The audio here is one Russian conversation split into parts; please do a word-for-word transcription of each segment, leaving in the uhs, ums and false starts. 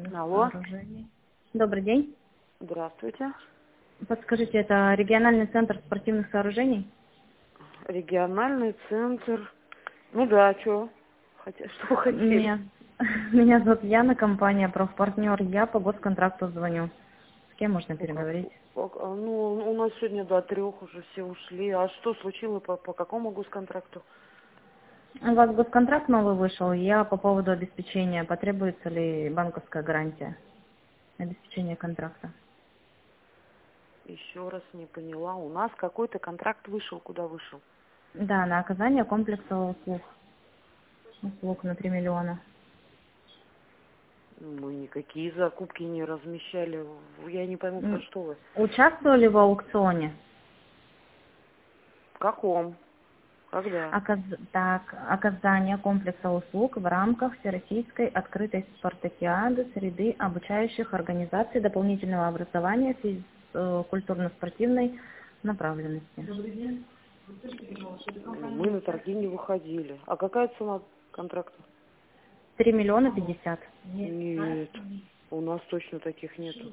Алло. Сооружений. Добрый день. Здравствуйте. Подскажите, это региональный центр спортивных сооружений? Региональный центр. Ну да, что? Хотя, что вы хотели? Меня, меня зовут Яна, компания «Профпартнер». Я по госконтракту звоню. С кем можно Ну, переговорить? как? Как? А, Ну, у нас сегодня до трех уже все ушли. А что случилось по, по какому госконтракту? У вас госконтракт новый вышел. Я по поводу обеспечения. Потребуется ли банковская гарантия? Обеспечение контракта. Еще раз не поняла. У нас какой-то контракт вышел. Куда вышел? Да, на оказание комплекса услуг. Услуг на три миллиона. Мы никакие закупки не размещали. Я не пойму, про М, что вы. Участвовали в аукционе? В каком? Когда? Оказ- Так, оказание комплекса услуг в рамках Всероссийской открытой спартакиады среды обучающих организаций дополнительного образования физ- э, культурно-спортивной направленности. Мы на торги не выходили. А какая цена контракта? Три миллиона пятьдесят. Нет, у нас точно таких нету.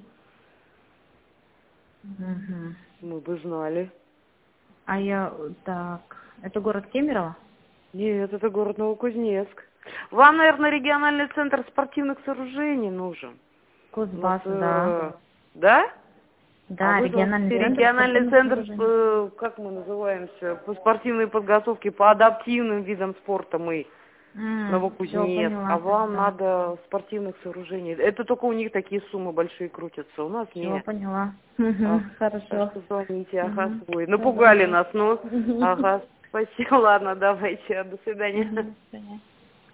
Мгм. Мы бы знали. А я, так, это город Кемерово? Нет, это город Новокузнецк. Вам, наверное, региональный центр спортивных сооружений нужен. У нас, Кузбасс, да. э, да? А Да, вы региональный говорите, центр региональный спортивных центр, сооружений. э, как мы называемся, по спортивной подготовке, по адаптивным видам спорта мы, Все, Новокузнецк. А поняла вам тогда. надо спортивных сооружений. Это только у них такие суммы большие крутятся. У нас Все, нет. поняла. А, Мгм, так хорошо. что звоните, ага, Мгм. ой, Всё, напугали доброго. нас, ну, Мгм. ага, спасибо, ладно, давайте, до свидания. Мгм. Понятно.